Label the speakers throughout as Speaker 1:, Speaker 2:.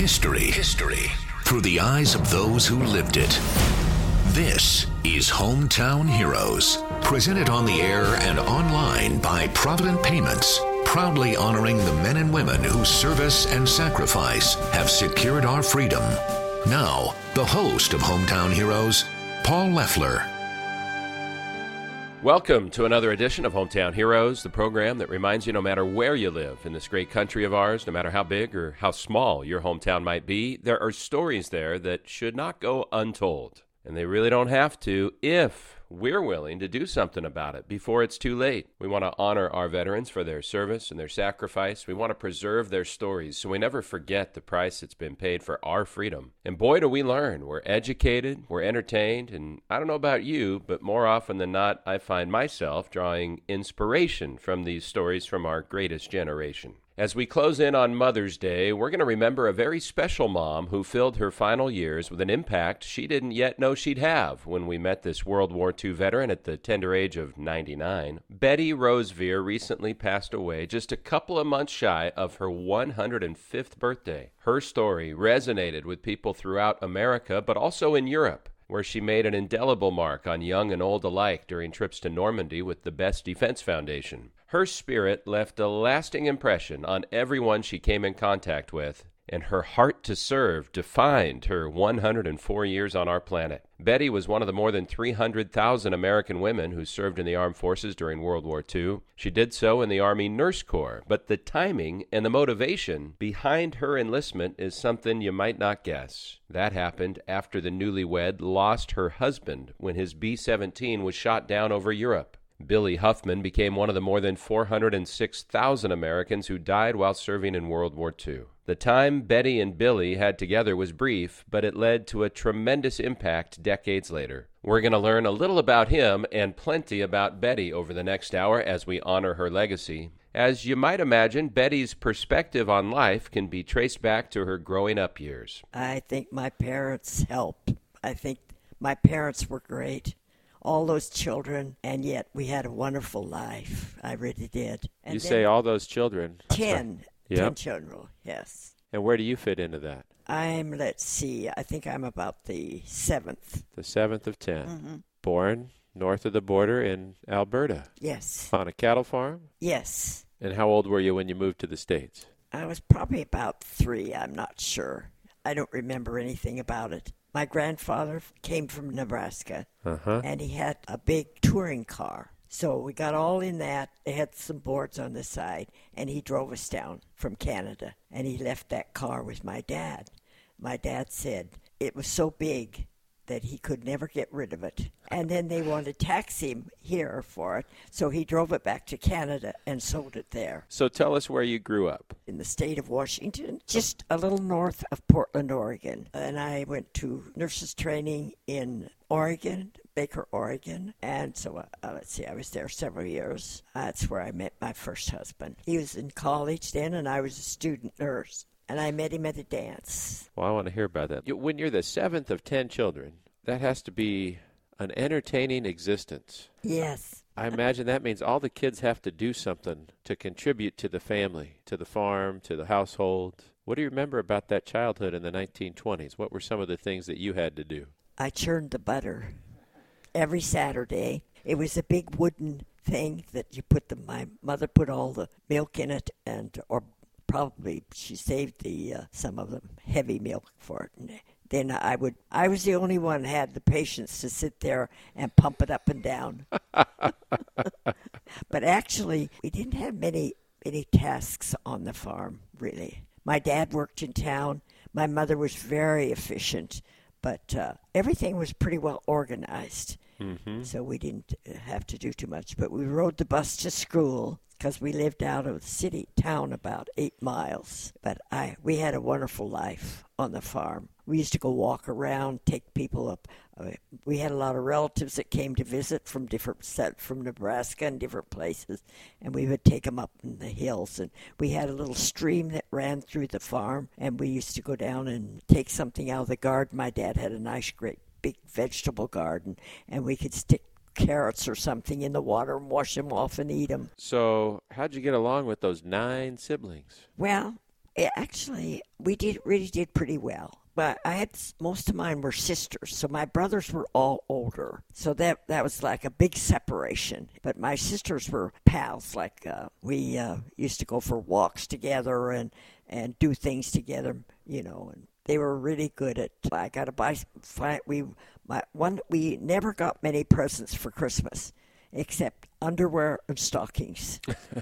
Speaker 1: History through the eyes of those who lived it. This is Hometown Heroes, presented on the air and online by Provident Payments, proudly honoring the men and women whose service and sacrifice have secured our freedom. Now, the host of Hometown Heroes, Paul Leffler.
Speaker 2: Welcome to another edition of Hometown Heroes, the program that reminds you no matter where you live in this great country of ours, no matter how big or how small your hometown might be, there are stories there that should not go untold. And they really don't have to if we're willing to do something about it before it's too late. We want to honor our veterans for their service and their sacrifice. We want to preserve their stories so we never forget the price that's been paid for our freedom. And boy, do we learn. We're educated, we're entertained, and I don't know about you, but more often than not, I find myself drawing inspiration from these stories from our greatest generation. As we close in on Mother's Day, we're going to remember a very special mom who filled her final years with an impact she didn't yet know she'd have when we met this World War II veteran at the tender age of 99. Betty Rose Veer recently passed away just a couple of months shy of her 105th birthday. Her story resonated with people throughout America, but also in Europe, where she made an indelible mark on young and old alike during trips to Normandy with the Best Defense Foundation. Her spirit left a lasting impression on everyone she came in contact with, and her heart to serve defined her 104 years on our planet. Betty was one of the more than 300,000 American women who served in the armed forces during World War II. She did so in the Army Nurse Corps, but the timing and the motivation behind her enlistment is something you might not guess. That happened after the newlywed lost her husband when his B-17 was shot down over Europe. Billy Huffman became one of the more than 406,000 Americans who died while serving in World War II. The time Betty and Billy had together was brief, but it led to a tremendous impact decades later. We're going to learn a little about him and plenty about Betty over the next hour as we honor her legacy. As you might imagine, Betty's perspective on life can be traced back to her growing up years.
Speaker 3: I think my parents helped. I think my parents were great. All those children, and yet we had a wonderful life. I really did. And
Speaker 4: you say all those children.
Speaker 3: 10 children, yes.
Speaker 4: And where do you fit into that?
Speaker 3: Let's see, I think I'm about the 7th.
Speaker 4: The 7th of 10.
Speaker 3: Mm-hmm.
Speaker 4: Born north of the border in Alberta.
Speaker 3: Yes.
Speaker 4: On a cattle farm?
Speaker 3: Yes.
Speaker 4: And how old were you when you moved to the States?
Speaker 3: I was probably about 3, I'm not sure. I don't remember anything about it. My grandfather came from Nebraska, and he had a big touring car. So we got all in that. They had some boards on the side, and he drove us down from Canada, and he left that car with my dad. My dad said it was so big that he could never get rid of it. And then they wanted to tax him here for it, so he drove it back to Canada and sold it there.
Speaker 4: So tell us where you grew up.
Speaker 3: In the state of Washington, just a little north of Portland, Oregon. And I went to nurses training in Oregon, Baker, Oregon. And so, I was there several years. That's where I met my first husband. He was in college then, and I was a student nurse. And I met him at a dance.
Speaker 4: Well, I want to hear about that. When you're the 7th of 10 children, that has to be an entertaining existence.
Speaker 3: Yes.
Speaker 4: I imagine that means all the kids have to do something to contribute to the family, to the farm, to the household. What do you remember about that childhood in the 1920s? What were some of the things that you had to do?
Speaker 3: I churned the butter every Saturday. It was a big wooden thing that my mother put all the milk in it, or probably she saved some of the heavy milk for it. And then I was the only one who had the patience to sit there and pump it up and down. But actually, we didn't have many tasks on the farm, really. My dad worked in town. My mother was very efficient, but everything was pretty well organized. Mm-hmm. So we didn't have to do too much. But we rode the bus to school because we lived out of the town about 8 miles. But we had a wonderful life on the farm. We used to go walk around, take people up. We had a lot of relatives that came to visit from Nebraska and different places, and we would take them up in the hills. And we had a little stream that ran through the farm, and we used to go down and take something out of the garden. My dad had a nice, great, big vegetable garden, and we could stick carrots or something in the water and wash them off and eat them.
Speaker 4: So how'd you get along with those 9 siblings?
Speaker 3: Well, Actually, we really did pretty well. But most of mine were sisters, so my brothers were all older. So that was like a big separation. But my sisters were pals. Like we used to go for walks together and do things together, And they were really good at. I got a bicycle. We never got many presents for Christmas, except underwear and stockings.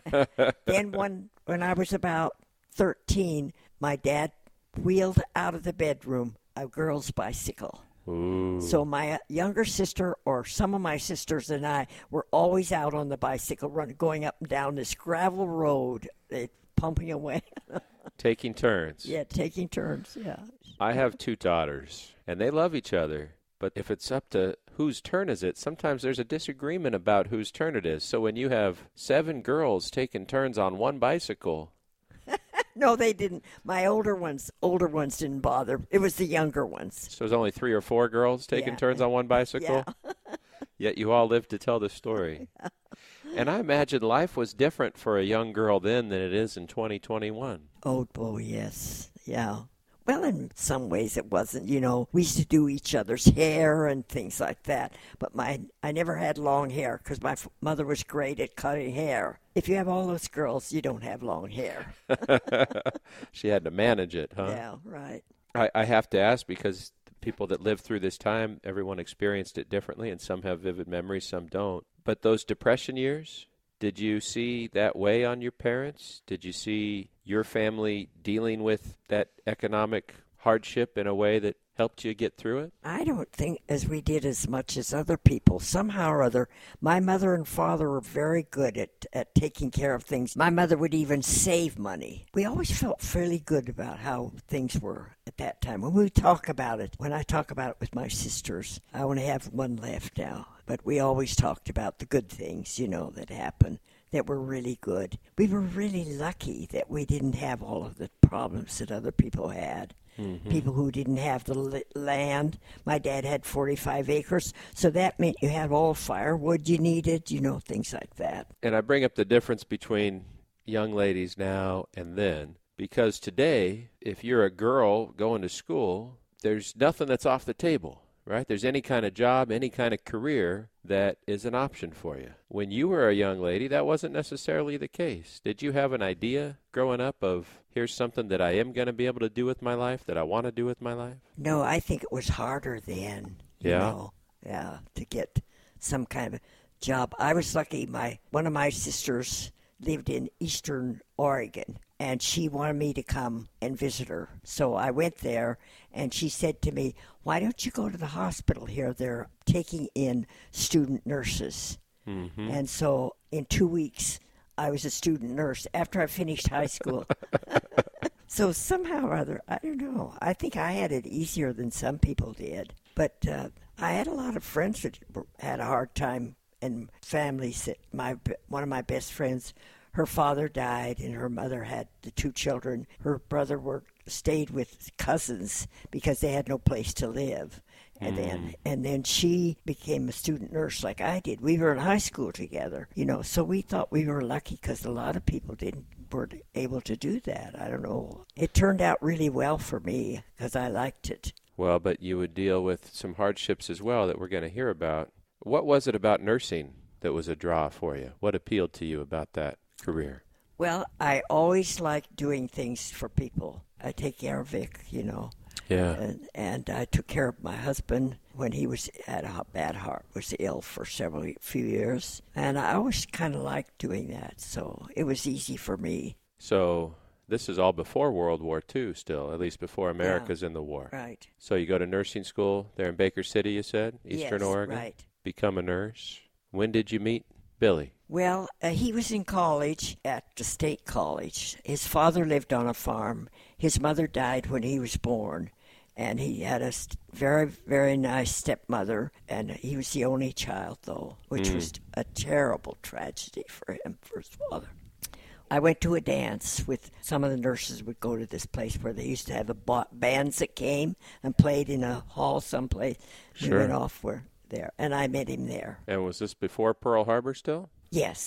Speaker 3: Then when I was about 13, my dad wheeled out of the bedroom a girl's bicycle.
Speaker 4: Ooh.
Speaker 3: So my younger sister or some of my sisters and I were always out on the bicycle going up and down this gravel road, pumping away.
Speaker 4: Taking turns.
Speaker 3: Yeah, taking turns, yeah.
Speaker 4: I have 2 daughters, and they love each other. But if it's up to whose turn is it, sometimes there's a disagreement about whose turn it is. So when you have 7 girls taking turns on one bicycle...
Speaker 3: No, they didn't. My older ones didn't bother. It was the younger ones.
Speaker 4: So there's only 3 or 4 girls taking turns on one bicycle?
Speaker 3: Yeah.
Speaker 4: Yet you all lived to tell the story. And I imagine life was different for a young girl then than it is in 2021.
Speaker 3: Oh, yes. Yeah. Well, in some ways it wasn't. We used to do each other's hair and things like that. But I never had long hair because my mother was great at cutting hair. If you have all those girls, you don't have long hair.
Speaker 4: She had to manage it, huh?
Speaker 3: Yeah, right.
Speaker 4: I have to ask because people that lived through this time, everyone experienced it differently, and some have vivid memories, some don't. But those Depression years, did you see that weigh on your parents? Did you see your family dealing with that economic hardship in a way that helped you get through it?
Speaker 3: I don't think as we did as much as other people. Somehow or other, my mother and father were very good at taking care of things. My mother would even save money. We always felt fairly good about how things were at that time. When I talk about it with my sisters, I only have one left now. But we always talked about the good things, that happened, that were really good. We were really lucky that we didn't have all of the problems that other people had. Mm-hmm. People who didn't have the land. My dad had 45 acres, so that meant you had all firewood you needed, things like that.
Speaker 4: And I bring up the difference between young ladies now and then, because today, if you're a girl going to school, there's nothing that's off the table. Right? There's any kind of job, any kind of career that is an option for you. When you were a young lady, that wasn't necessarily the case. Did you have an idea growing up of, here's something that I am going to be able to do with my life, that I want to do with my life?
Speaker 3: No, I think it was harder then. To get some kind of job. I was lucky. One of my sisters lived in Eastern Oregon, and she wanted me to come and visit her. So I went there, and she said to me, why don't you go to the hospital here? They're taking in student nurses. Mm-hmm. And so in 2 weeks, I was a student nurse after I finished high school. So somehow or other, I don't know. I think I had it easier than some people did. But I had a lot of friends that had a hard time, and families that one of my best friends, her father died and her mother had the 2 children. Her brother stayed with cousins because they had no place to live. And then she became a student nurse like I did. We were in high school together, so we thought we were lucky because a lot of people weren't able to do that. I don't know. It turned out really well for me because I liked it.
Speaker 4: Well, but you would deal with some hardships as well that we're going to hear about. What was it about nursing that was a draw for you? What appealed to you about that career?
Speaker 3: Well, I always liked doing things for people. I take care of Vic,
Speaker 4: Yeah.
Speaker 3: And I took care of my husband when he had a bad heart, was ill for few years. And I always kind of liked doing that, so it was easy for me.
Speaker 4: So this is all before World War II still, at least before America's in the war.
Speaker 3: Right.
Speaker 4: So you go to nursing school there in Baker City, you said? Eastern Oregon?
Speaker 3: Right.
Speaker 4: Become a nurse. When did you meet Billy?
Speaker 3: Well, he was in college at the state college. His father lived on a farm. His mother died when he was born. And he had a very, very nice stepmother. And he was the only child, though, which was a terrible tragedy for him, for his father. I went to a dance with some of the nurses would go to this place where they used to have the bands that came and played in a hall someplace.
Speaker 4: Sure.
Speaker 3: We went off there, and I met him there.
Speaker 4: And was this before Pearl Harbor still?
Speaker 3: Yes.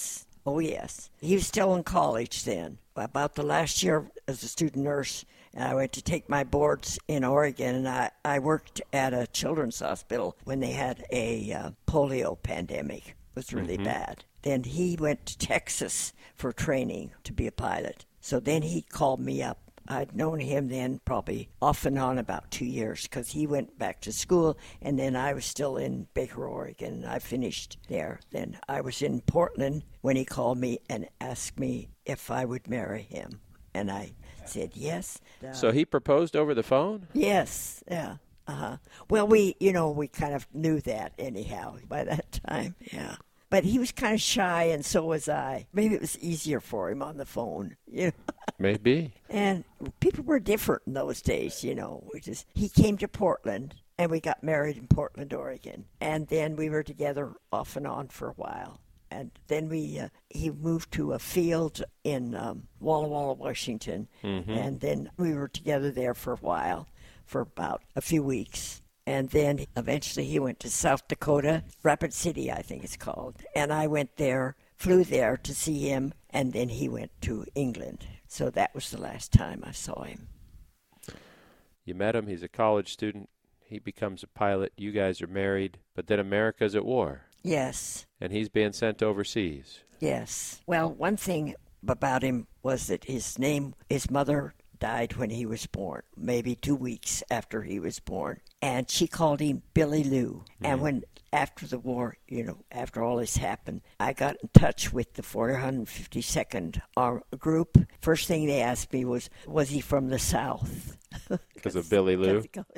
Speaker 3: Oh, yes. He was still in college then. About the last year as a student nurse, I went to take my boards in Oregon, and I worked at a children's hospital when they had a polio pandemic. It was really bad. Then he went to Texas for training to be a pilot. So then he called me up. I'd known him then probably off and on about 2 years because he went back to school, and then I was still in Baker, Oregon. I finished there. Then I was in Portland when he called me and asked me if I would marry him. And I said yes.
Speaker 4: So he proposed over the phone?
Speaker 3: Yes, yeah. Well, we kind of knew that anyhow by that time, yeah. But he was kind of shy, and so was I. Maybe it was easier for him on the phone,
Speaker 4: Maybe.
Speaker 3: And people were different in those days, He came to Portland, and we got married in Portland, Oregon. And then we were together off and on for a while. And then he moved to a field in Walla Walla, Washington. And then we were together there for a while, for about a few weeks. And then eventually he went to South Dakota, Rapid City, I think it's called. And I went there, flew there to see him, and then he went to England. So that was the last time I saw him.
Speaker 4: You met him. He's a college student. He becomes a pilot. You guys are married. But then America's at war.
Speaker 3: Yes.
Speaker 4: And he's being sent overseas.
Speaker 3: Yes. Well, one thing about him was that his mother died when he was born, maybe 2 weeks after he was born. And she called him Billy Lou. And after the war, after all this happened, I got in touch with the 452nd group. First thing they asked me was he from the South?
Speaker 4: Because of Billy Lou?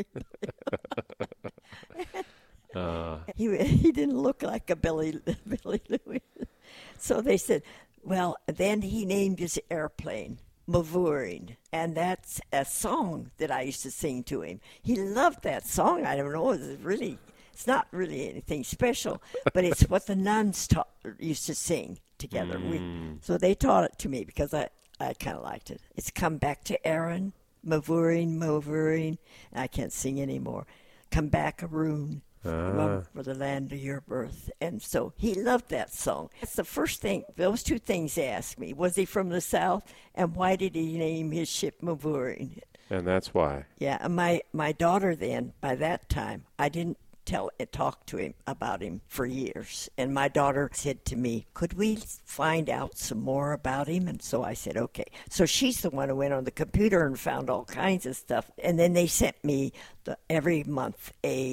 Speaker 3: He didn't look like a Billy Lou. So they said, well, then he named his airplane Mavoureen, and that's a song that I used to sing to him. He loved that song. I don't know, it's not really anything special, but it's what the nuns used to sing together. So they taught it to me because I kind of liked it. It's Come Back to Erin, Mavoureen, Mavoureen. I can't sing anymore. Come back, Arun. For the land of your birth. And so he loved that song. That's the first thing, those two things they asked me. Was he from the South? And why did he name his ship Mavoureen?
Speaker 4: And that's why.
Speaker 3: Yeah, and my daughter then, by that time, I didn't talk to him about him for years. And my daughter said to me, could we find out some more about him? And so I said, okay. So she's the one who went on the computer and found all kinds of stuff. And then they sent me every month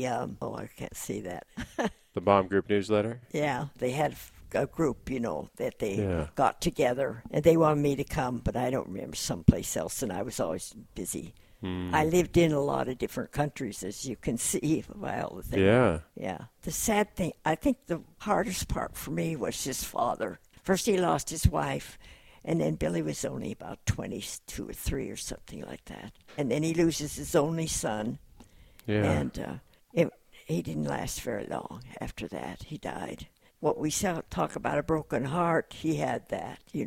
Speaker 3: I can't see that.
Speaker 4: The Bomb Group newsletter?
Speaker 3: Yeah, they had a group, that they got together. And they wanted me to come, but I don't remember, someplace else. And I was always busy. I lived in a lot of different countries, as you can see by all the things.
Speaker 4: Yeah.
Speaker 3: Yeah. The sad thing, I think the hardest part for me was his father. First he lost his wife, and then Billy was only about 22 or 3 or something like that. And then he loses his only son.
Speaker 4: Yeah.
Speaker 3: And he didn't last very long after that. He died. What we talk about a broken heart, he had that, and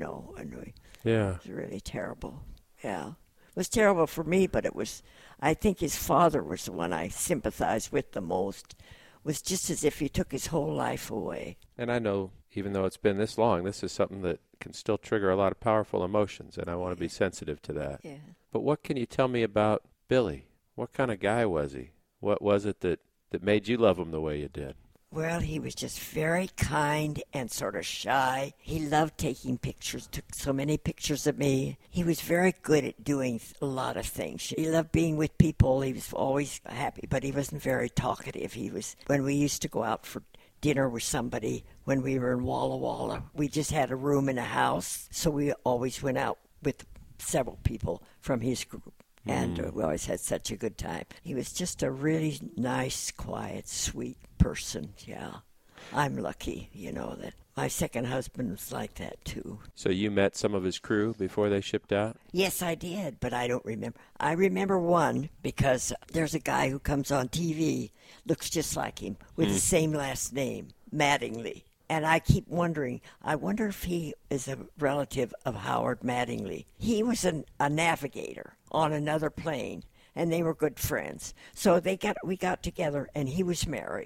Speaker 3: it was really terrible. Yeah. It was terrible for me, but I think his father was the one I sympathized with the most. It was just as if he took his whole life away.
Speaker 4: And I know, even though it's been this long, this is something that can still trigger a lot of powerful emotions, and I want to be sensitive to that.
Speaker 3: Yeah.
Speaker 4: But what can you tell me about Billy? What kind of guy was he? What was it that made you love him the way you did?
Speaker 3: Well, he was just very kind and sort of shy. He loved taking pictures, took so many pictures of me. He was very good at doing a lot of things. He loved being with people. He was always happy, but he wasn't very talkative. When we used to go out for dinner with somebody, when we were in Walla Walla, we just had a room in a house, so we always went out with several people from his group. And we always had such a good time. He was just a really nice, quiet, sweet person, yeah. I'm lucky, that my second husband was like that, too.
Speaker 4: So you met some of his crew before they shipped out?
Speaker 3: Yes, I did, but I don't remember. I remember one because there's a guy who comes on TV, looks just like him, with the same last name, Mattingly. And I keep wondering, I wonder if he is a relative of Howard Mattingly. He was a navigator on another plane, and they were good friends. So we got together, and he was married,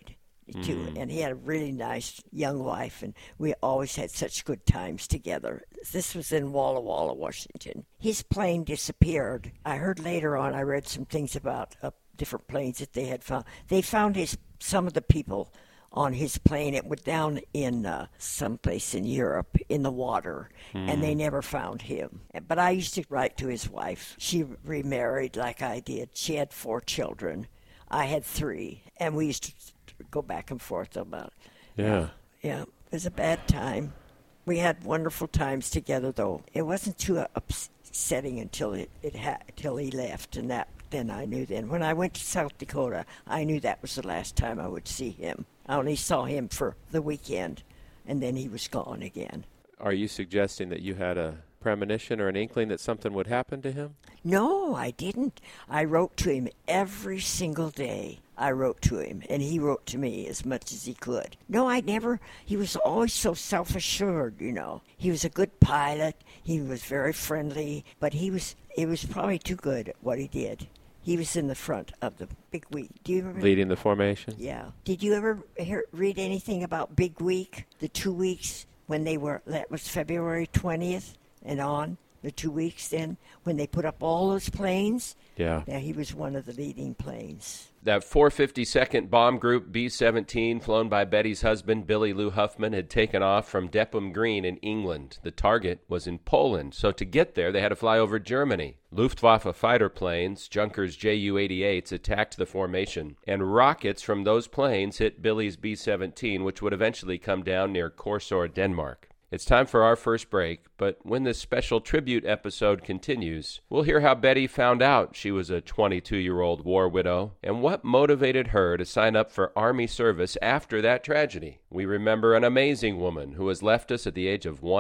Speaker 3: too. And he had a really nice young wife, and we always had such good times together. This was in Walla Walla, Washington. His plane disappeared. I heard later on, I read some things about different planes that they had found. They found some of the people on his plane. It was down in someplace in Europe in the water, and they never found him. But I used to write to his wife. She remarried like I did. She had 4 children. I had 3, and we used to go back and forth about it. Yeah, it was a bad time. We had wonderful times together, though. It wasn't too upsetting until till he left, and then I knew then. When I went to South Dakota, I knew that was the last time I would see him. I only saw him for the weekend, and then he was gone again.
Speaker 4: Are you suggesting that you had a premonition or an inkling that something would happen to him?
Speaker 3: No, I didn't. I wrote to him every single day. I wrote to him, and he wrote to me as much as he could. No, I never. He was always so self-assured, you know. He was a good pilot. He was very friendly, but he was probably too good at what he did. He was in the front of the Big Week. Do you remember?
Speaker 4: Leading the formation?
Speaker 3: Yeah. Did you ever read anything about Big Week, the 2 weeks when that was February 20th and on, the 2 weeks then, when they put up all those planes?
Speaker 4: Yeah.
Speaker 3: Yeah, he was one of the leading planes.
Speaker 2: That 452nd Bomb Group B-17, flown by Betty's husband, Billy Lou Huffman, had taken off from Depham Green in England. The target was in Poland, so to get there, they had to fly over Germany. Luftwaffe fighter planes, Junkers Ju-88s, attacked the formation, and rockets from those planes hit Billy's B-17, which would eventually come down near Korsør, Denmark. It's time for our first break, but when this special tribute episode continues, we'll hear how Betty found out she was a 22-year-old war widow and what motivated her to sign up for Army service after that tragedy. We remember an amazing woman who has left us at the age of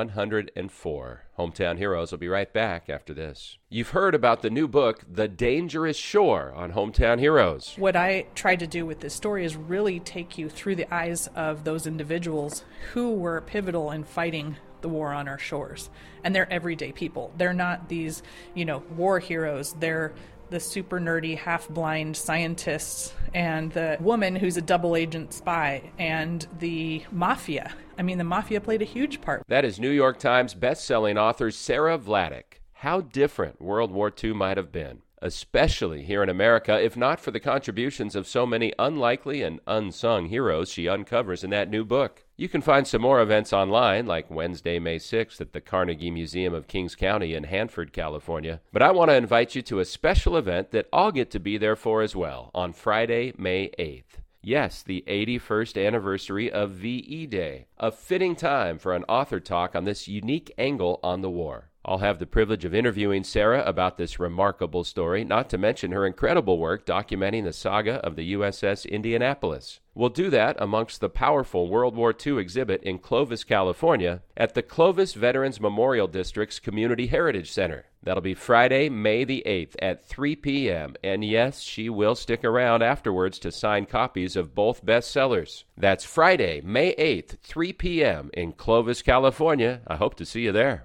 Speaker 2: 104. Hometown Heroes will be right back after this. You've heard about the new book, The Dangerous Shore, on Hometown Heroes.
Speaker 5: What I tried to do with this story is really take you through the eyes of those individuals who were pivotal in fighting the war on our shores. And they're everyday people. They're not these, war heroes. They're the super nerdy, half-blind scientists and the woman who's a double agent spy and the mafia. I mean, the mafia played a huge part.
Speaker 2: That is New York Times best-selling author Sarah Vladeck. How different World War II might have been, especially here in America, if not for the contributions of so many unlikely and unsung heroes she uncovers in that new book. You can find some more events online, like Wednesday, May 6th at the Carnegie Museum of Kings County in Hanford, California. But I want to invite you to a special event that I'll get to be there for as well, on Friday, May 8th. Yes, the 81st anniversary of VE Day, a fitting time for an author talk on this unique angle on the war. I'll have the privilege of interviewing Sarah about this remarkable story, not to mention her incredible work documenting the saga of the USS Indianapolis. We'll do that amongst the powerful World War II exhibit in Clovis, California, at the Clovis Veterans Memorial District's Community Heritage Center. That'll be Friday, May the 8th at 3 p.m., and yes, she will stick around afterwards to sign copies of both bestsellers. That's Friday, May 8th, 3 p.m. in Clovis, California. I hope to see you there.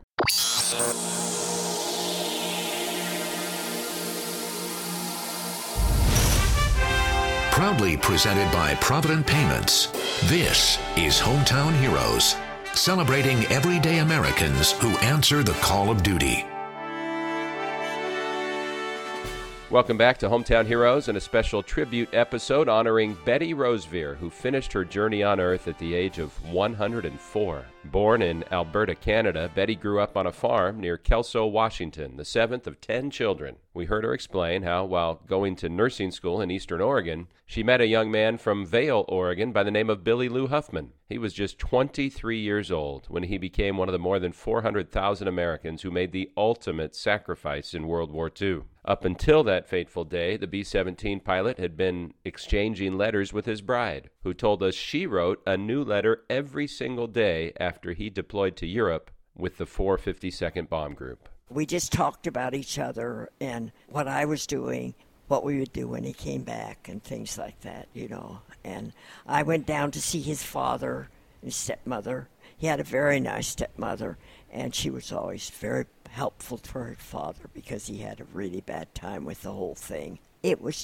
Speaker 1: Proudly presented by Provident Payments, this is Hometown Heroes, celebrating everyday Americans who answer the call of duty.
Speaker 2: Welcome back to Hometown Heroes and a special tribute episode honoring Betty Roseveare, who finished her journey on Earth at the age of 104. Born in Alberta, Canada, Betty grew up on a farm near Kelso, Washington, the 7th of 10 children. We heard her explain how, while going to nursing school in Eastern Oregon, she met a young man from Vail, Oregon by the name of Billy Lou Huffman. He was just 23 years old when he became one of the more than 400,000 Americans who made the ultimate sacrifice in World War II. Up until that fateful day, the B-17 pilot had been exchanging letters with his bride, who told us she wrote a new letter every single day after he deployed to Europe with the 452nd Bomb Group.
Speaker 3: We just talked about each other and what I was doing, what we would do when he came back and things like that, And I went down to see his father and stepmother. He had a very nice stepmother, and she was always very helpful for her father because he had a really bad time with the whole thing. It was just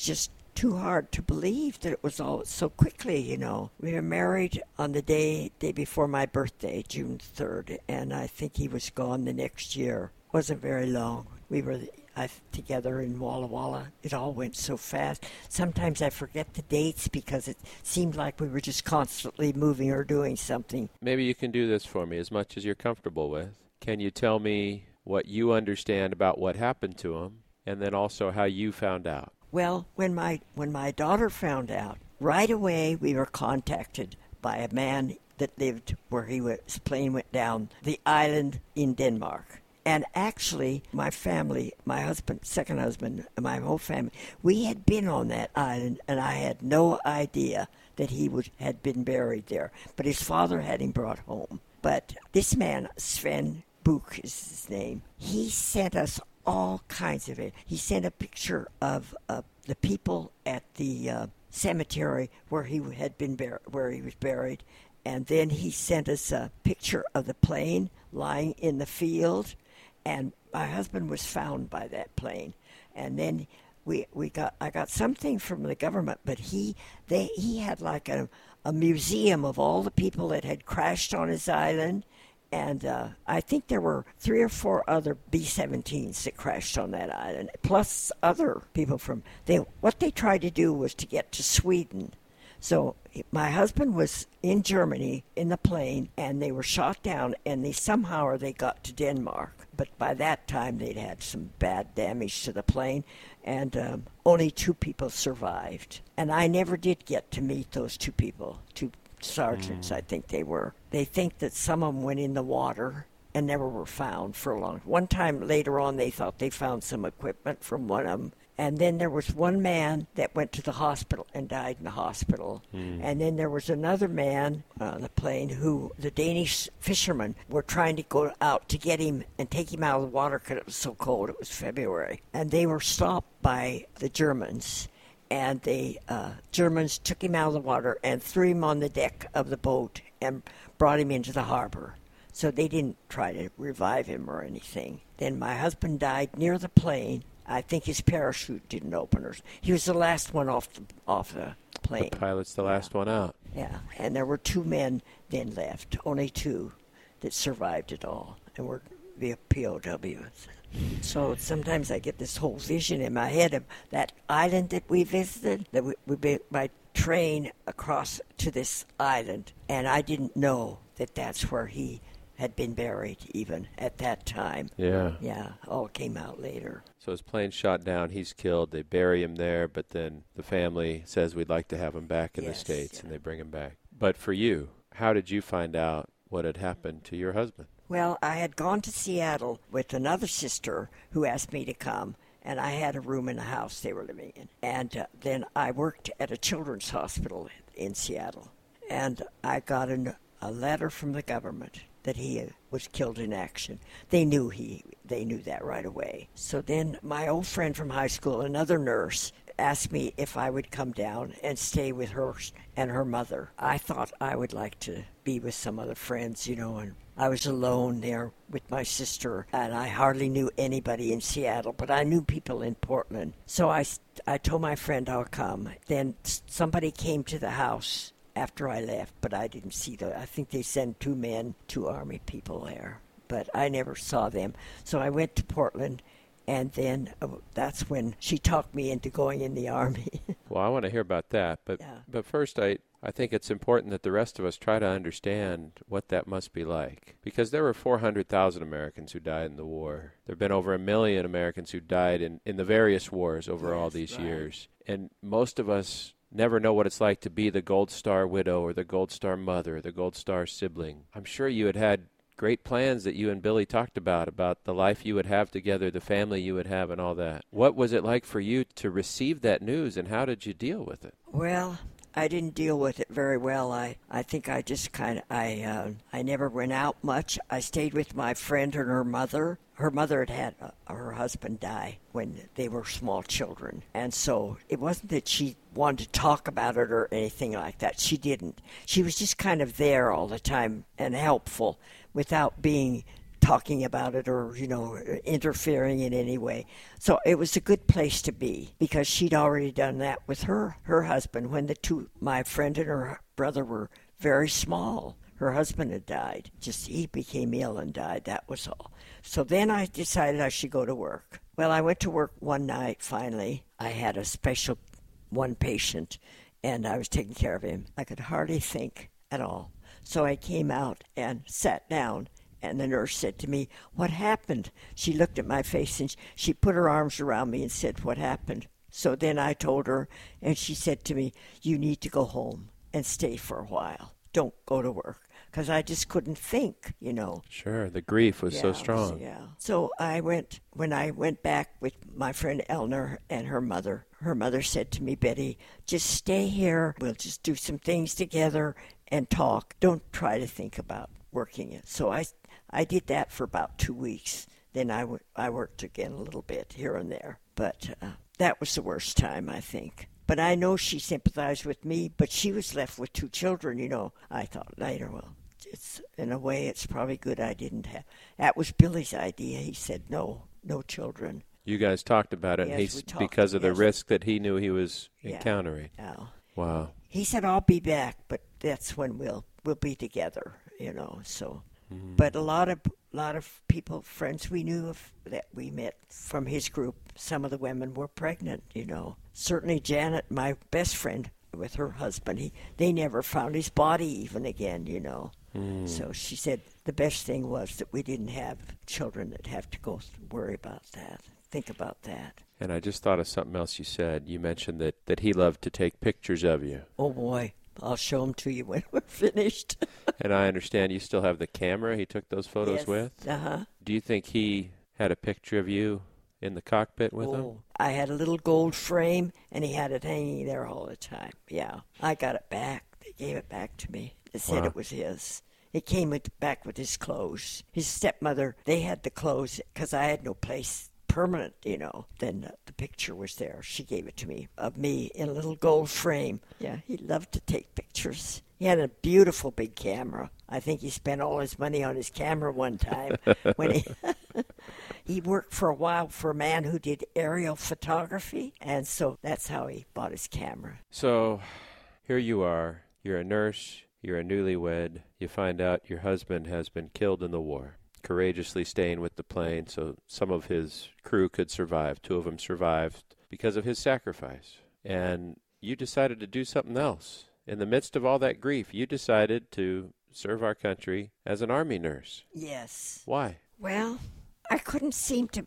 Speaker 3: too hard to believe that it was all so quickly, We were married on the day before my birthday, June 3rd, and I think he was gone the next year. It wasn't very long. We were together in Walla Walla. It all went so fast. Sometimes I forget the dates because it seemed like we were just constantly moving or doing something.
Speaker 4: Maybe you can do this for me as much as you're comfortable with. Can you tell me what you understand about what happened to him, and then also how you found out?
Speaker 3: Well, when my daughter found out, right away we were contacted by a man that lived where his plane went down the island in Denmark. And actually, my family, my husband, second husband, and my whole family, we had been on that island, and I had no idea that he had been buried there. But his father had him brought home. But this man, Sven Book is his name, he sent us all kinds of it. He sent a picture of the people at the cemetery where he had been where he was buried, and then he sent us a picture of the plane lying in the field, and my husband was found by that plane. And then I got something from the government, but he had like a museum of all the people that had crashed on his island. And I think there were 3 or 4 other B-17s that crashed on that island, plus other people what they tried to do was to get to Sweden. So my husband was in Germany in the plane, and they were shot down, and somehow they got to Denmark. But by that time, they'd had some bad damage to the plane, and only 2 people survived. And I never did get to meet those 2 people, 2 sergeants, I think they were. They think that some of them went in the water and never were found for a long. One time later on, they thought they found some equipment from one of them. And then there was one man that went to the hospital and died in the hospital. And then there was another man on the plane who the Danish fishermen were trying to go out to get him and take him out of the water because it was so cold. It was February. And they were stopped by the Germans. And the Germans took him out of the water and threw him on the deck of the boat and brought him into the harbor. So they didn't try to revive him or anything. Then my husband died near the plane. I think his parachute didn't open. He was the last one off the plane.
Speaker 4: The pilot's the last one out.
Speaker 3: Yeah, and there were 2 men then left, only 2 that survived it all, and were via POWs. So sometimes I get this whole vision in my head of that island that we visited, that we went by train across to this island, and I didn't know that that's where he had been buried even at that time.
Speaker 4: Yeah.
Speaker 3: Yeah, all came out later.
Speaker 4: So his plane's shot down, he's killed, they bury him there, but then the family says we'd like to have him back in the States, and they bring him back. But for you, how did you find out what had happened to your husband?
Speaker 3: Well, I had gone to Seattle with another sister who asked me to come, and I had a room in the house they were living in. And then I worked at a children's hospital in Seattle, and I got a letter from the government that he was killed in action. They knew that right away. So then my old friend from high school, another nurse, asked me if I would come down and stay with her and her mother. I thought I would like to be with some other friends, and I was alone there with my sister, and I hardly knew anybody in Seattle, but I knew people in Portland. So I told my friend I'll come. Then somebody came to the house after I left, but I didn't see them. I think they sent 2 men, 2 Army people there, but I never saw them. So I went to Portland, and then that's when she talked me into going in the Army.
Speaker 4: Well, I want to hear about that, but first I think it's important that the rest of us try to understand what that must be like, because there were 400,000 Americans who died in the war. There have been over 1 million Americans who died in the various wars over all these years, and most of us never know what it's like to be the Gold Star widow or the Gold Star mother or the Gold Star sibling. I'm sure you had great plans that you and Billy talked about the life you would have together, the family you would have, and all that. What was it like for you to receive that news, and how did you deal with it?
Speaker 3: Well, I didn't deal with it very well. I think I just I never went out much. I stayed with my friend and her mother. Her mother had her husband die when they were small children. And so it wasn't that she wanted to talk about it or anything like that. She didn't. She was just kind of there all the time and helpful without being talking about it or, interfering in any way. So it was a good place to be because she'd already done that with her husband when my friend and her brother were very small. Her husband had died. Just he became ill and died. That was all. So then I decided I should go to work. Well, I went to work one night finally. I had a special one patient, and I was taking care of him. I could hardly think at all. So I came out and sat down, and the nurse said to me, "What happened?" She looked at my face, and she put her arms around me and said, "What happened?" So then I told her, and she said to me, "You need to go home and stay for a while. Don't go to work." Because I just couldn't think,
Speaker 4: Sure, the grief was so strong.
Speaker 3: Yeah. So when I went back with my friend Eleanor and her mother said to me, "Betty, just stay here. We'll just do some things together and talk. Don't try to think about working it." So I did that for about 2 weeks. Then I worked again a little bit here and there. But that was the worst time, I think. But I know she sympathized with me, but she was left with 2 children, I thought later, well, in a way, it's probably good I didn't have. That was Billy's idea. He said, no children.
Speaker 4: You guys talked about it,
Speaker 3: Yes,
Speaker 4: and because of the risk that he knew he was
Speaker 3: Yeah.
Speaker 4: encountering.
Speaker 3: Yeah.
Speaker 4: Wow.
Speaker 3: He said, "I'll be back, but that's when we'll be together," So, but a lot of people, friends we knew that we met from his group, some of the women were pregnant. Certainly Janet, my best friend, with her husband, they never found his body even again. So she said the best thing was that we didn't have children that have to go worry about that, think about that.
Speaker 4: And I just thought of something else you said. You mentioned that he loved to take pictures of you.
Speaker 3: Oh, boy. I'll show them to you when we're finished.
Speaker 4: And I understand you still have the camera he took those photos
Speaker 3: Yes.
Speaker 4: with?
Speaker 3: Uh-huh.
Speaker 4: Do you think he had a picture of you in the cockpit with him?
Speaker 3: I had a little gold frame, and he had it hanging there all the time. Yeah. I got it back. They gave it back to me. They said it was his. It came back with his clothes. His stepmother, they had the clothes because I had no place permanent, Then the picture was there. She gave it to me, of me in a little gold frame. Yeah, he loved to take pictures. He had a beautiful big camera. I think he spent all his money on his camera one time when he worked for a while for a man who did aerial photography, and so that's how he bought his camera.
Speaker 4: So here you are. You're a nurse. You're a newlywed. You find out your husband has been killed in the war, courageously staying with the plane so some of his crew could survive. 2 of them survived because of his sacrifice. And you decided to do something else. In the midst of all that grief, you decided to serve our country as an Army nurse.
Speaker 3: Yes.
Speaker 4: Why?
Speaker 3: Well, I couldn't seem to.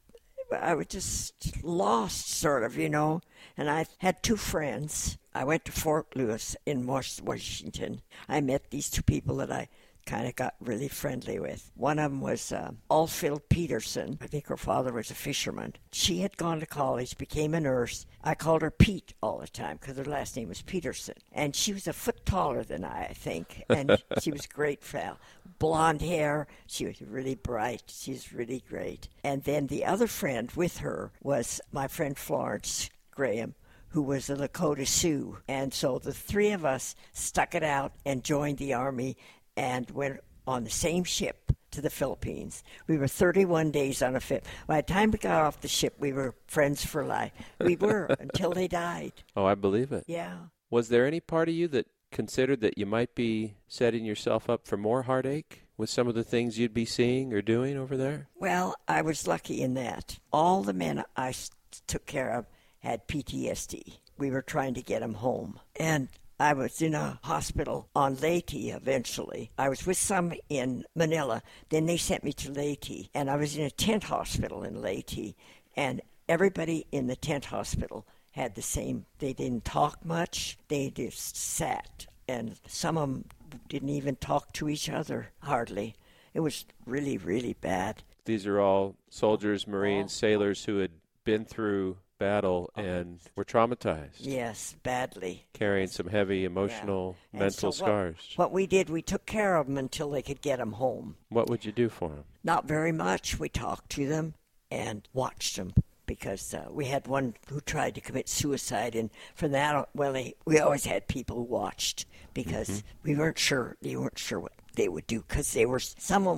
Speaker 3: I was just lost, sort of, And I had 2 friends. I went to Fort Lewis in Washington. I met these 2 people that I kind of got really friendly with. One of them was Alfield Peterson. I think her father was a fisherman. She had gone to college, became a nurse. I called her Pete all the time because her last name was Peterson. And she was a foot taller than I think. And she was a great fellow. Blonde hair. She was really bright. She was really great. And then the other friend with her was my friend Florence Graham, who was a Lakota Sioux. And so the 3 of us stuck it out and joined the Army and went on the same ship to the Philippines. We were 31 days on a ship. By the time we got off the ship, we were friends for life. We were until they died.
Speaker 4: Oh, I believe it.
Speaker 3: Yeah.
Speaker 4: Was there any part of you that considered that you might be setting yourself up for more heartache with some of the things you'd be seeing or doing over there?
Speaker 3: Well, I was lucky in that. All the men I took care of had PTSD. We were trying to get them home. And I was in a hospital on Leyte eventually. I was with some in Manila. Then they sent me to Leyte. And I was in a tent hospital in Leyte. And everybody in the tent hospital had the same. They didn't talk much. They just sat. And some of them didn't even talk to each other, hardly. It was really, really bad.
Speaker 4: These are all soldiers, Marines, sailors who had been through battle and were traumatized.
Speaker 3: Yes, badly.
Speaker 4: Carrying some heavy emotional, mental scars.
Speaker 3: What we did, we took care of them until they could get them home.
Speaker 4: What would you do for them?
Speaker 3: Not very much. We talked to them and watched them because we had one who tried to commit suicide, and from that, we always had people who watched because we weren't sure. They weren't sure what they would do because some of them were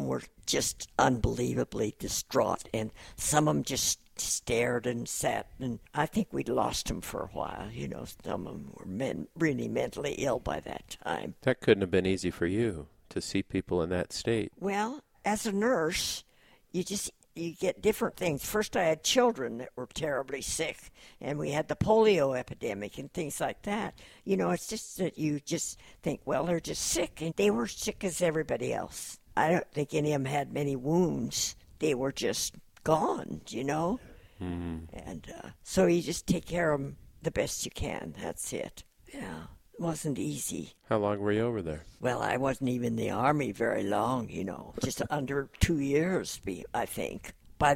Speaker 3: just unbelievably distraught, and some of them just stared and sat, and I think we'd lost them for a while. Some of them were really mentally ill by that time.
Speaker 4: That couldn't have been easy for you to see people in that state.
Speaker 3: Well, as a nurse, you get different things. First, I had children that were terribly sick, and we had the polio epidemic and things like that. It's just that you just think, well, they're just sick, and they were sick as everybody else. I don't think any of them had many wounds. They were just gone, Mm-hmm. And so you just take care of them the best you can. That's it. Yeah, it wasn't easy.
Speaker 4: How long were you over there?
Speaker 3: Well, I wasn't even in the Army very long, just under 2 years, I think.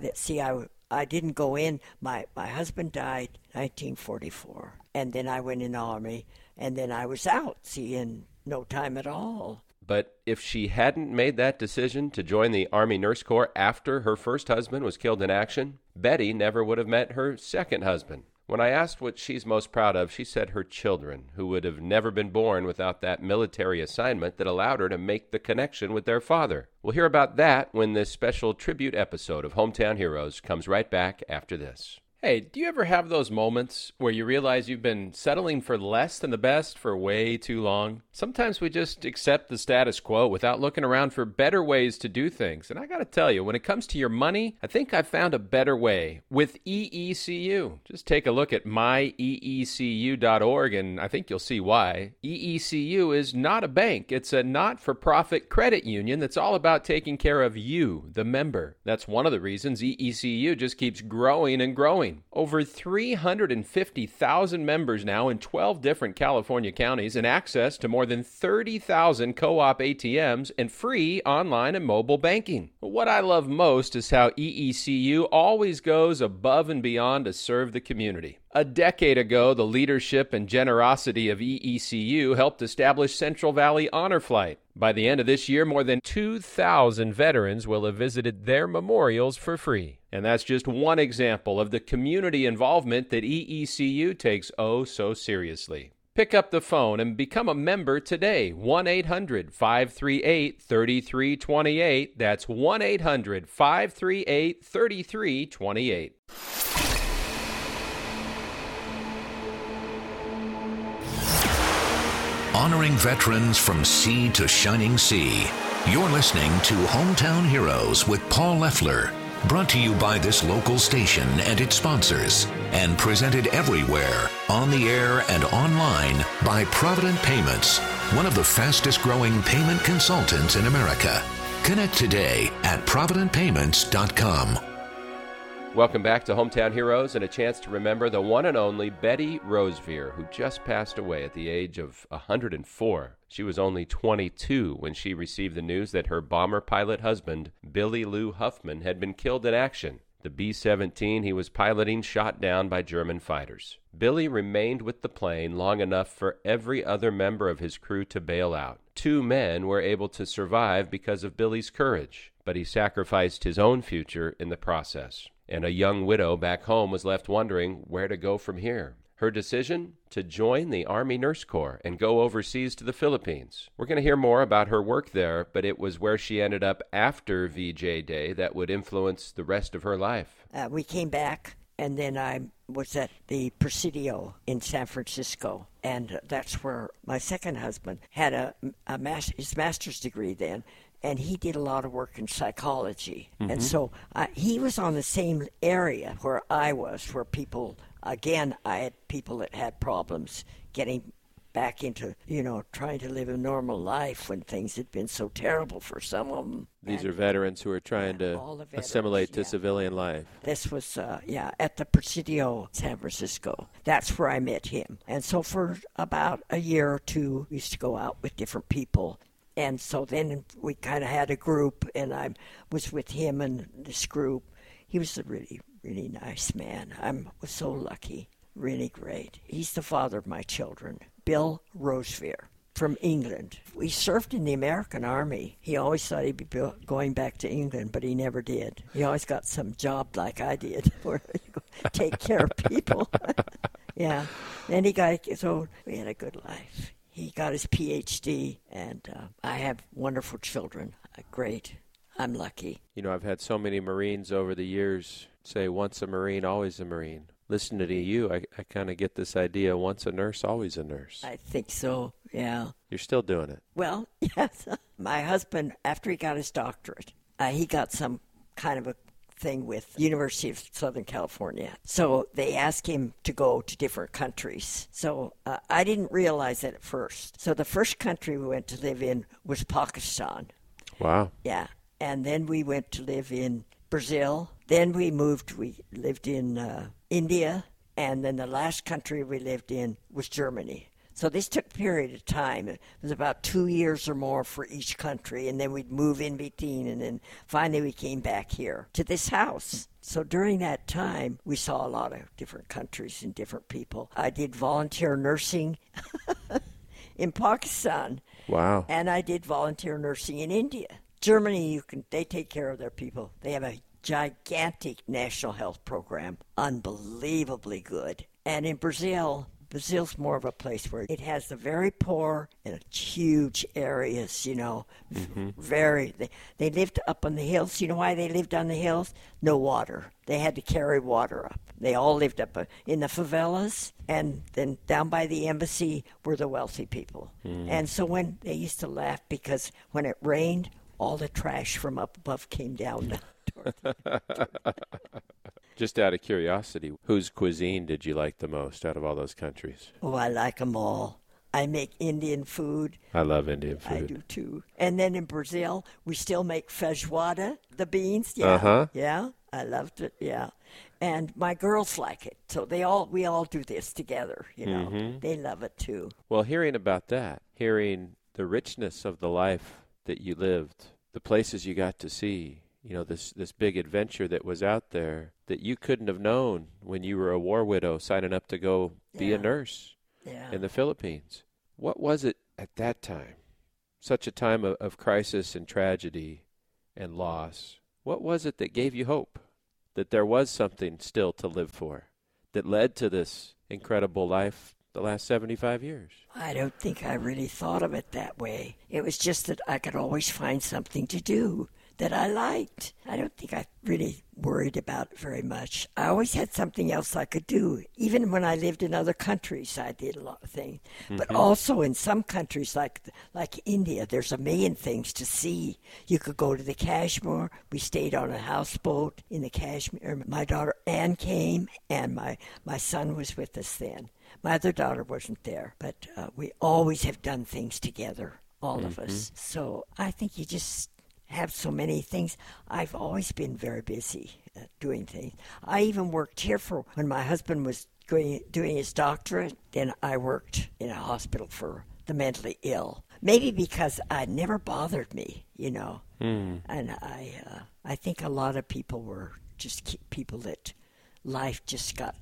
Speaker 3: I didn't go in. My husband died 1944, and then I went in the Army, and then I was out, in no time at all.
Speaker 2: But if she hadn't made that decision to join the Army Nurse Corps after her first husband was killed in action, Betty never would have met her second husband. When I asked what she's most proud of, she said her children, who would have never been born without that military assignment that allowed her to make the connection with their father. We'll hear about that when this special tribute episode of Hometown Heroes comes right back after this. Hey, do you ever have those moments where you realize you've been settling for less than the best for way too long? Sometimes we just accept the status quo without looking around for better ways to do things. And I got to tell you, when it comes to your money, I think I've found a better way with EECU. Just take a look at myeecu.org and I think you'll see why. EECU is not a bank. It's a not-for-profit credit union that's all about taking care of you, the member. That's one of the reasons EECU just keeps growing and growing. Over 350,000 members now in 12 different California counties and access to more than 30,000 co-op ATMs and free online and mobile banking. What I love most is how EECU always goes above and beyond to serve the community. A decade ago, the leadership and generosity of EECU helped establish Central Valley Honor Flight. By the end of this year, more than 2,000 veterans will have visited their memorials for free. And that's just one example of the community involvement that EECU takes oh so seriously. Pick up the phone and become a member today. 1-800-538-3328. That's 1-800-538-3328.
Speaker 1: Honoring veterans from sea to shining sea. You're listening to Hometown Heroes with Paul Leffler. Brought to you by this local station and its sponsors. And presented everywhere, on the air and online, by Provident Payments, one of the fastest growing payment consultants in America. Connect today at providentpayments.com.
Speaker 2: Welcome back to Hometown Heroes and a chance to remember the one and only Betty Rosevear, who just passed away at the age of 104. She was only 22 when she received the news that her bomber pilot husband, Billy Lou Huffman, had been killed in action. The B-17 he was piloting shot down by German fighters. Billy remained with the plane long enough for every other member of his crew to bail out. 2 men were able to survive because of Billy's courage, but he sacrificed his own future in the process. And a young widow back home was left wondering where to go from here. Her decision? To join the Army Nurse Corps and go overseas to the Philippines. We're going to hear more about her work there, but it was where she ended up after VJ Day that would influence the rest of her life.
Speaker 3: We came back, and then I was at the Presidio in San Francisco, and that's where my second husband had his master's degree then. And he did a lot of work in psychology. Mm-hmm. And so he was on the same area where I was, where people, again, I had people that had problems getting back into, trying to live a normal life when things had been so terrible for some of them.
Speaker 4: These are veterans who are trying to assimilate to civilian life.
Speaker 3: This was, at the Presidio, San Francisco. That's where I met him. And so for about a year or two, we used to go out with different people. And so then we kind of had a group, and I was with him and this group. He was a really, really nice man. I was so lucky. Really great. He's the father of my children, Bill Rosevear, from England. He served in the American Army. He always thought he'd be going back to England, but he never did. He always got some job like I did, where you go take care of people. Yeah. Then so we had a good life. He got his PhD, and I have wonderful children. Great. I'm lucky.
Speaker 4: You know, I've had so many Marines over the years say, once a Marine, always a Marine. Listening to you, I kind of get this idea, once a nurse, always a nurse.
Speaker 3: I think so, yeah.
Speaker 4: You're still doing it.
Speaker 3: Well, yes. My husband, after he got his doctorate, he got some kind of a thing with University of Southern California. So they asked him to go to different countries. So I didn't realize that at first. So the first country we went to live in was Pakistan.
Speaker 4: Wow.
Speaker 3: Yeah. And then we went to live in Brazil. Then we lived in India. And then the last country we lived in was Germany. So this took a period of time. It was about 2 years or more for each country, and then we'd move in between, and then finally we came back here to this house. So during that time, we saw a lot of different countries and different people. I did volunteer nursing in Pakistan.
Speaker 4: Wow.
Speaker 3: And I did volunteer nursing in India. Germany, they take care of their people. They have a gigantic national health program, unbelievably good. And in Brazil's more of a place where it has the very poor in huge areas, They lived up on the hills. You know why they lived on the hills? No water. They had to carry water up. They all lived up in the favelas, and then down by the embassy were the wealthy people. And so when they used to laugh because when it rained, all the trash from up above came down.
Speaker 4: Just out of curiosity, whose cuisine did you like the most out of all those countries?
Speaker 3: Oh, I like them all. I make Indian food.
Speaker 4: I love Indian food.
Speaker 3: I do too. And then in Brazil, we still make feijoada, the beans. Yeah.
Speaker 4: Uh-huh.
Speaker 3: Yeah. I loved it. Yeah. And my girls like it. So we all do this together, They love it too.
Speaker 4: Well, hearing about that, hearing the richness of the life that you lived, the places you got to see, this big adventure that was out there that you couldn't have known when you were a war widow signing up to go be a nurse in the Philippines. What was it at that time, such a time of crisis and tragedy and loss? What was it that gave you hope that there was something still to live for that led to this incredible life the last 75 years?
Speaker 3: I don't think I really thought of it that way. It was just that I could always find something to do that I liked. I don't think I really worried about it very much. I always had something else I could do. Even when I lived in other countries, I did a lot of things. But also in some countries like India, there's a million things to see. You could go to the Kashmir. We stayed on a houseboat in the Kashmir. My daughter Anne came, and my son was with us then. My other daughter wasn't there, but we always have done things together, all of us. So I think you just have so many things. I've always been very busy doing things. I even worked here when my husband was doing his doctorate. Then I worked in a hospital for the mentally ill. Maybe because it never bothered me, And I think a lot of people were just people that life just got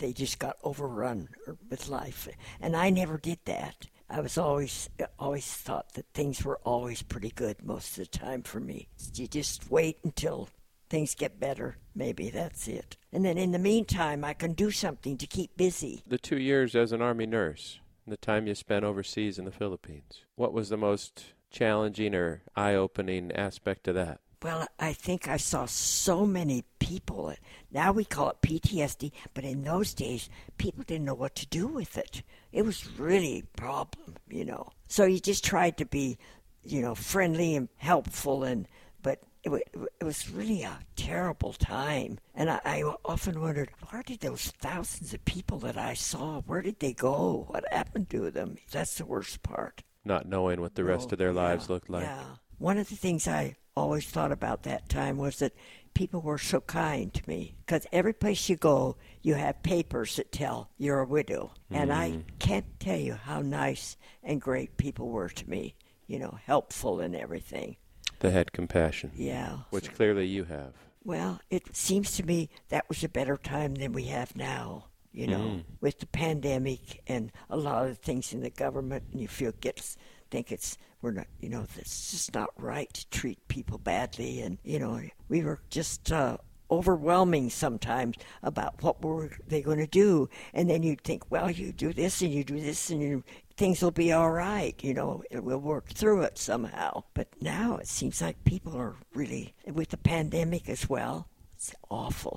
Speaker 3: overrun with life, and I never did that. I was always thought that things were always pretty good most of the time for me. You just wait until things get better. Maybe that's it. And then in the meantime, I can do something to keep busy.
Speaker 4: The 2 years as an Army nurse, the time you spent overseas in the Philippines, what was the most challenging or eye-opening aspect of that?
Speaker 3: Well, I think I saw so many people. Now we call it PTSD, but in those days, people didn't know what to do with it. It was really a problem, So you just tried to be, friendly and helpful, but it was really a terrible time. And I often wondered, where did those thousands of people that I saw, where did they go? What happened to them? That's the worst part.
Speaker 4: Not knowing what the rest of their lives looked like.
Speaker 3: Yeah. One of the things I always thought about that time was that people were so kind to me, because every place you go, you have papers that tell you're a widow. And I can't tell you how nice and great people were to me, helpful and everything.
Speaker 4: They had compassion.
Speaker 3: Yeah.
Speaker 4: Which clearly you have.
Speaker 3: Well, it seems to me that was a better time than we have now, with the pandemic and a lot of things in the government, and you think we're not, it's just not right to treat people badly. And, we were just overwhelming sometimes about what were they going to do. And then you'd think, well, you do this and you do this and things will be all right. We'll work through it somehow. But now it seems like people are really, with the pandemic as well, it's awful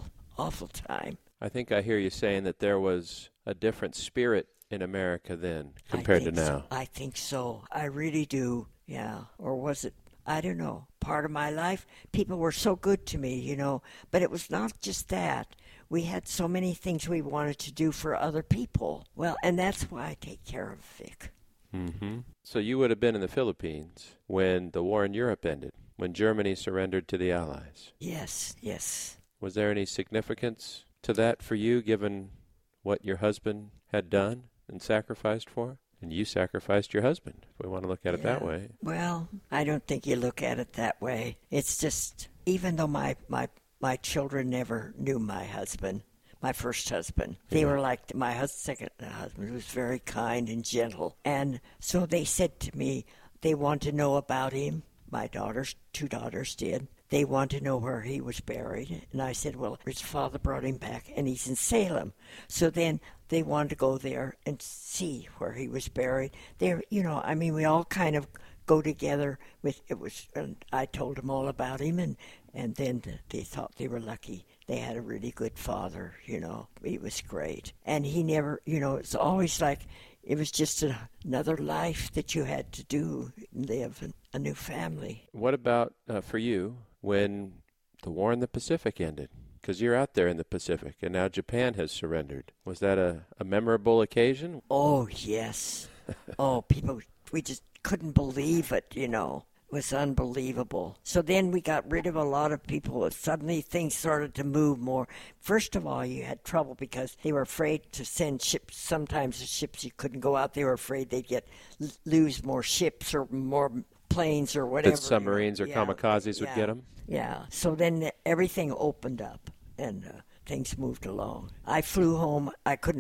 Speaker 3: time.
Speaker 4: I think I hear you saying that there was a different spirit in America then compared to now.
Speaker 3: I think so. I really do. Yeah. Or was it, I don't know, part of my life? People were so good to me, But it was not just that. We had so many things we wanted to do for other people. Well, and that's why I take care of Vic.
Speaker 4: Mm-hmm. So you would have been in the Philippines when the war in Europe ended, when Germany surrendered to the Allies.
Speaker 3: Yes.
Speaker 4: Was there any significance to that for you, given what your husband had done and sacrificed for? And you sacrificed your husband, if we want to look at it that way.
Speaker 3: Well, I don't think you look at it that way. It's just, even though my children never knew my husband, my first husband, they were like my second husband, who was very kind and gentle. And so they said to me, they want to know about him. My two daughters did. They want to know where he was buried. And I said, well, his father brought him back, and he's in Salem. So then they wanted to go there and see where he was buried. There, we all kind of go together with it was. And I told them all about him, and then they thought they were lucky. They had a really good father. He was great, and he never. It's always like it was just another life that you had to live, and a new family.
Speaker 4: What about for you when the war in the Pacific ended? Because you're out there in the Pacific, and now Japan has surrendered. Was that a memorable occasion?
Speaker 3: Oh, yes. People, we just couldn't believe it, It was unbelievable. So then we got rid of a lot of people. Suddenly things started to move more. First of all, you had trouble because they were afraid to send ships. Sometimes the ships, you couldn't go out. They were afraid they'd lose more ships or more planes or whatever.
Speaker 4: That submarines or kamikazes would get them?
Speaker 3: Yeah. So then everything opened up and things moved along. I flew home. I couldn't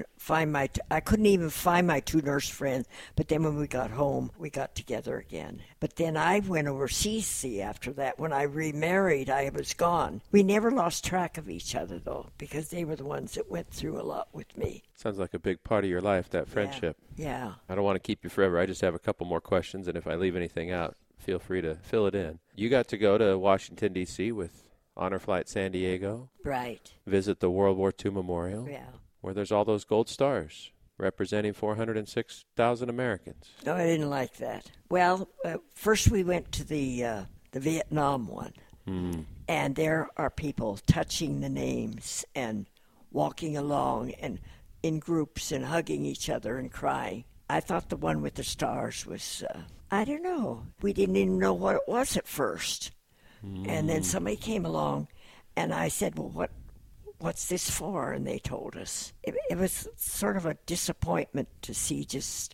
Speaker 3: even find my two nurse friends. But then when we got home, we got together again. But then I went overseas. After that, when I remarried, I was gone. We never lost track of each other though, because they were the ones that went through a lot with me.
Speaker 4: Sounds like a big part of your life, that friendship.
Speaker 3: Yeah.
Speaker 4: I don't want to keep you forever. I just have a couple more questions, and if I leave anything out, feel free to fill it in. You got to go to Washington, D.C. with Honor Flight San Diego.
Speaker 3: Right.
Speaker 4: Visit the World War II Memorial.
Speaker 3: Yeah.
Speaker 4: Where there's all those gold stars representing 406,000 Americans.
Speaker 3: No, I didn't like that. Well, first we went to the Vietnam one.
Speaker 4: Mm.
Speaker 3: And there are people touching the names and walking along and in groups and hugging each other and crying. I thought the one with the stars was, I don't know. We didn't even know what it was at first. And then somebody came along, and I said, well, what's this for? And they told us. It was sort of a disappointment to see just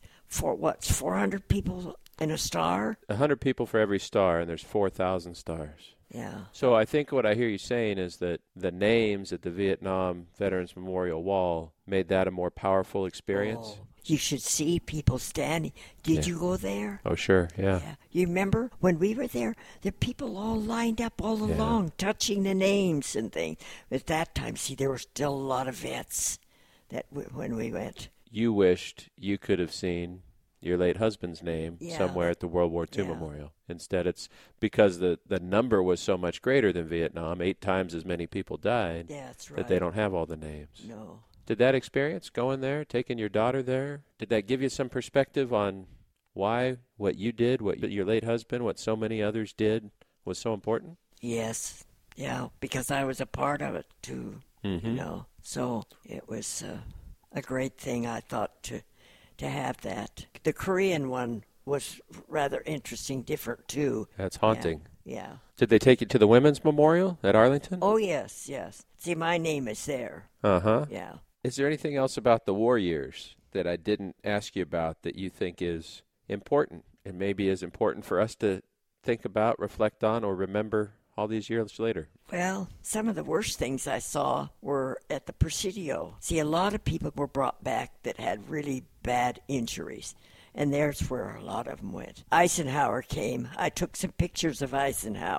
Speaker 3: 400 people in a star?
Speaker 4: 100 people for every star, and there's 4,000 stars.
Speaker 3: Yeah.
Speaker 4: So I think what I hear you saying is that the names at the Vietnam Veterans Memorial Wall made that a more powerful experience.
Speaker 3: Oh, you should see people standing. Did you go there?
Speaker 4: Oh, sure, yeah.
Speaker 3: You remember when we were there, the people all lined up all along, touching the names and things. At that time, there were still a lot of vets when we went.
Speaker 4: You wished you could have seen your late husband's name somewhere at the World War II Memorial. Instead, it's because the number was so much greater than Vietnam, 8 times as many people died,
Speaker 3: that's right,
Speaker 4: that they don't have all the names.
Speaker 3: No.
Speaker 4: Did that experience, going there, taking your daughter there, did that give you some perspective on why what you did, what your late husband, what so many others did was so important?
Speaker 3: Yes. Yeah, because I was a part of it, too,
Speaker 4: Mm-hmm.
Speaker 3: So it was a great thing, I thought, to have that. The Korean one was rather interesting, different, too.
Speaker 4: That's haunting.
Speaker 3: Yeah.
Speaker 4: Did they take you to the Women's Memorial at Arlington?
Speaker 3: Oh, yes. See, my name is there.
Speaker 4: Uh-huh.
Speaker 3: Yeah.
Speaker 4: Is there anything else about the war years that I didn't ask you about that you think is important and maybe is important for us to think about, reflect on, or remember all these years later?
Speaker 3: Well, some of the worst things I saw were at the Presidio. See, a lot of people were brought back that had really bad injuries, and there's where a lot of them went. Eisenhower came. I took some pictures of Eisenhower.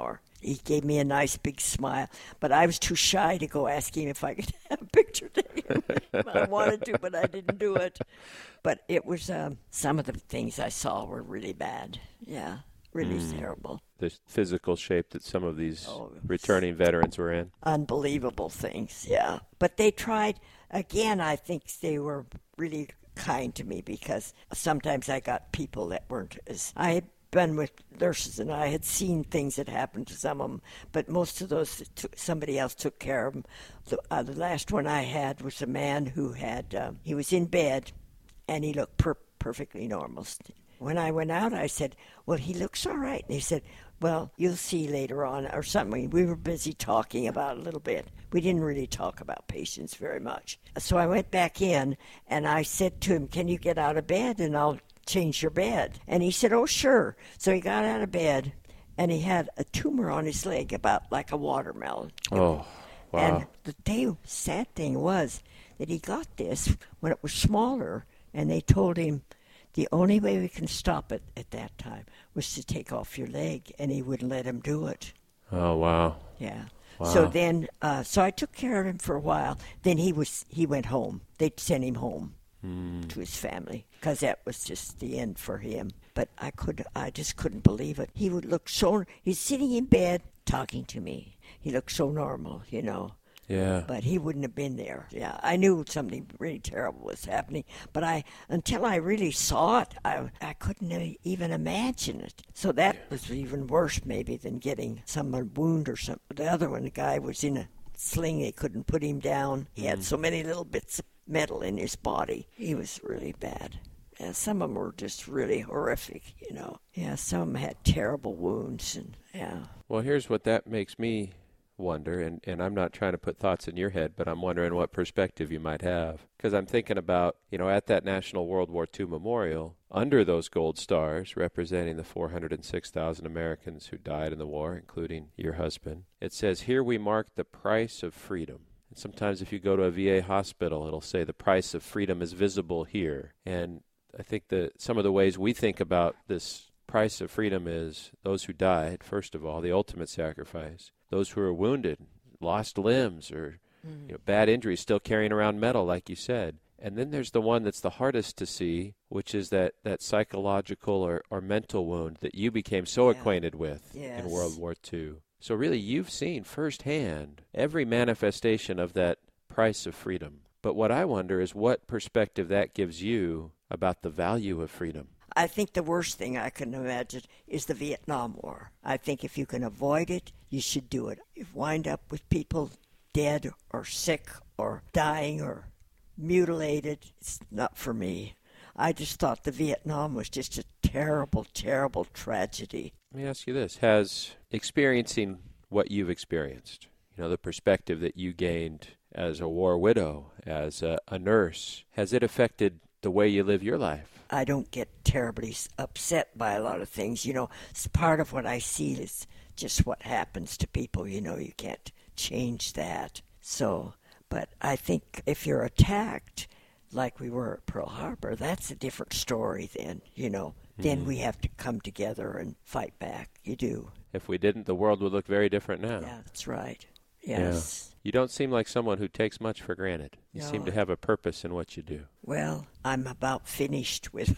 Speaker 3: he gave me a nice big smile. But I was too shy to go ask him if I could have a picture taken with him. I wanted to, but I didn't do it. But it was, some of the things I saw were really bad. Yeah, really terrible.
Speaker 4: The physical shape that some of these returning veterans were in.
Speaker 3: Unbelievable things, yeah. But they tried, again, I think they were really kind to me because sometimes I got people that weren't as... I had been with nurses and I had seen things that happened to some of them, but most of those, somebody else took care of them. The last one I had was a man who had, he was in bed and he looked perfectly normal. When I went out, I said, well, he looks all right. And he said, well, you'll see later on or something. We were busy talking about it a little bit. We didn't really talk about patients very much. So I went back in and I said to him, can you get out of bed and I'll change your bed? And he said, oh, sure. So he got out of bed and he had a tumor on his leg about like a watermelon.
Speaker 4: Oh, wow.
Speaker 3: And the sad thing was that he got this when it was smaller, and they told him the only way we can stop it at that time was to take off your leg, and he wouldn't let him do it.
Speaker 4: Oh, wow.
Speaker 3: Yeah.
Speaker 4: Wow.
Speaker 3: So then, so I took care of him for a while. Then he went home. They'd send him home to his family because that was just the end for him. But I just couldn't believe it. He would look he's sitting in bed talking to me. He looked so normal, you know.
Speaker 4: Yeah.
Speaker 3: But he wouldn't have been there. Yeah, I knew something really terrible was happening, but until I really saw it, I couldn't even imagine it. So that was even worse maybe than getting someone wound or something. The other one, the guy was in a sling. They couldn't put him down. He had so many little bits of metal in his body. He was really bad. Yeah, some of them were just really horrific, you know. Yeah, some of them had terrible wounds. And yeah.
Speaker 4: Well, here's what that makes me wonder, and I'm not trying to put thoughts in your head, but I'm wondering what perspective you might have. Because I'm thinking about, you know, at that National World War II Memorial, under those gold stars representing the 406,000 Americans who died in the war, including your husband, it says, here we mark the price of freedom. And sometimes if you go to a VA hospital, it'll say the price of freedom is visible here. And I think that some of the ways we think about this price of freedom is those who died, first of all, the ultimate sacrifice. Those who are wounded, lost limbs, or bad injuries, still carrying around metal, like you said. And then there's the one that's the hardest to see, which is that psychological or mental wound that you became so acquainted with in World War II. So really, you've seen firsthand every manifestation of that price of freedom. But what I wonder is what perspective that gives you about the value of freedom.
Speaker 3: I think the worst thing I can imagine is the Vietnam War. I think if you can avoid it, you should do it. You wind up with people dead or sick or dying or mutilated. It's not for me. I just thought the Vietnam was just a terrible, terrible tragedy.
Speaker 4: Let me ask you this. Has experiencing what you've experienced, you know, the perspective that you gained as a war widow, as a nurse, has it affected the way you live your life?
Speaker 3: I don't get terribly upset by a lot of things. You know, it's part of what I see is just what happens to people. You know, you can't change that. So, but I think if you're attacked, like we were at Pearl Harbor, that's a different story then, you know. Then we have to come together and fight back. You do.
Speaker 4: If we didn't, the world would look very different now.
Speaker 3: Yeah, that's right. Yes.
Speaker 4: Yeah. You don't seem like someone who takes much for granted. You
Speaker 3: No.
Speaker 4: seem to have a purpose in what you do.
Speaker 3: Well, I'm about finished with...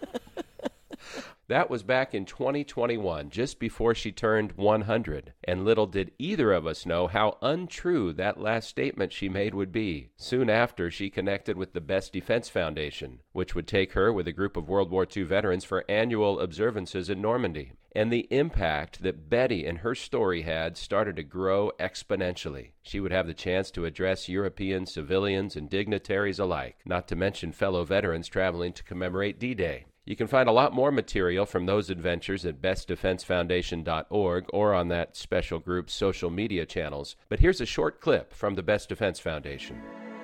Speaker 2: That was back in 2021, just before she turned 100, and little did either of us know how untrue that last statement she made would be. Soon after, she connected with the Best Defense Foundation, which would take her with a group of World War II veterans for annual observances in Normandy. And the impact that Betty and her story had started to grow exponentially. She would have the chance to address European civilians and dignitaries alike, not to mention fellow veterans traveling to commemorate D-Day. You can find a lot more material from those adventures at bestdefensefoundation.org or on that special group's social media channels. But here's a short clip from the Best Defense Foundation.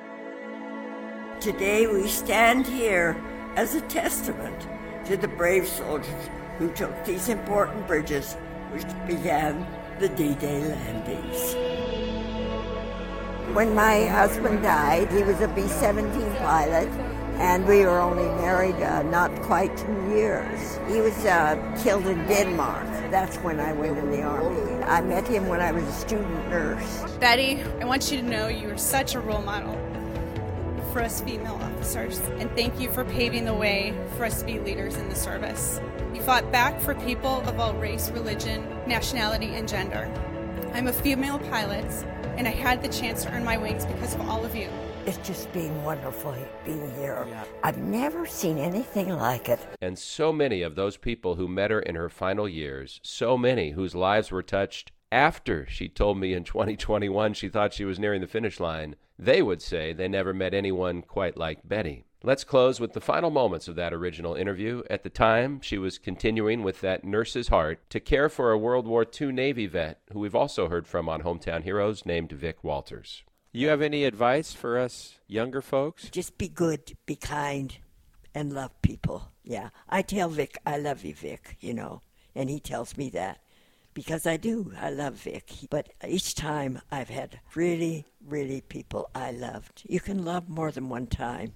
Speaker 3: Today we stand here as a testament to the brave soldiers who took these important bridges which began the D-Day landings. When my husband died, he was a B-17 pilot, And we were only married not quite 2 years. He was killed in Denmark. That's when I went in the Army. I met him when I was a student nurse.
Speaker 6: Betty, I want you to know you are such a role model for us female officers. And thank you for paving the way for us to be leaders in the service. You fought back for people of all race, religion, nationality, and gender. I'm a female pilot, and I had the chance to earn my wings because of all of you.
Speaker 3: It's just been wonderful being here. Yeah. I've never seen anything like it.
Speaker 2: And so many of those people who met her in her final years, so many whose lives were touched after she told me in 2021 she thought she was nearing the finish line, they would say they never met anyone quite like Betty. Let's close with the final moments of that original interview. At the time, she was continuing with that nurse's heart to care for a World War II Navy vet who we've also heard from on Hometown Heroes named Vic Walters.
Speaker 4: You have any advice for us younger folks?
Speaker 3: Just be good, be kind, and love people. Yeah, I tell Vic, I love you, Vic, and he tells me that because I do. I love Vic. But each time I've had really, really people I loved. You can love more than one time,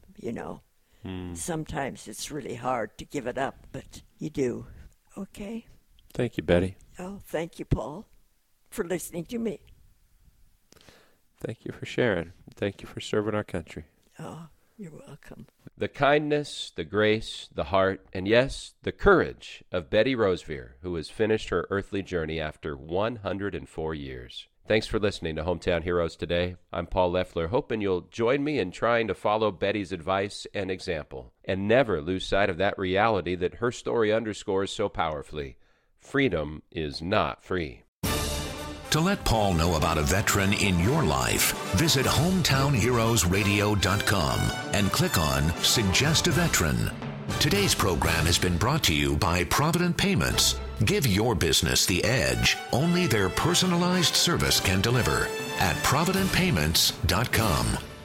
Speaker 3: Sometimes it's really hard to give it up, but you do. Okay?
Speaker 4: Thank you, Betty.
Speaker 3: Oh, thank you, Paul, for listening to me.
Speaker 4: Thank you for sharing. Thank you for serving our country.
Speaker 3: Oh, you're welcome.
Speaker 2: The kindness, the grace, the heart, and yes, the courage of Betty Rosevere, who has finished her earthly journey after 104 years. Thanks for listening to Hometown Heroes today. I'm Paul Leffler, hoping you'll join me in trying to follow Betty's advice and example, and never lose sight of that reality that her story underscores so powerfully. Freedom is not free.
Speaker 1: To let Paul know about a veteran in your life, visit hometownheroesradio.com and click on Suggest a Veteran. Today's program has been brought to you by Provident Payments. Give your business the edge only their personalized service can deliver at providentpayments.com.